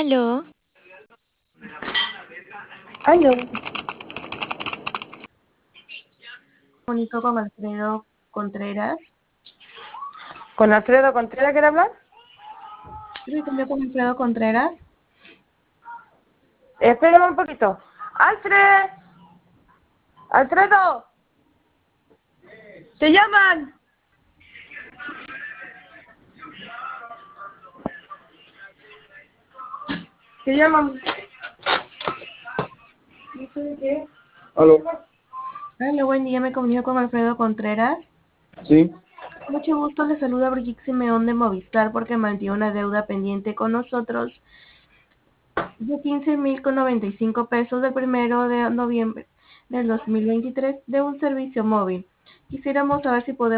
Aló, Aló, comunico con Alfredo Contreras. ¿Con Alfredo Contreras quiere hablar? Sí, me comunico con Alfredo Contreras. Espérame un poquito. ¡Alfred! ¡Alfredo! ¡Te llaman! ¿Te llaman? No sé de qué. Aló, Hola, buen día, me comunico con Alfredo Contreras. sí, Mucho gusto, le saluda Brigitte Simeón de Movistar porque mantiene una deuda pendiente con nosotros de 15.095 pesos del 1 de noviembre del 2023 de un servicio móvil. Quisiéramos saber si podemos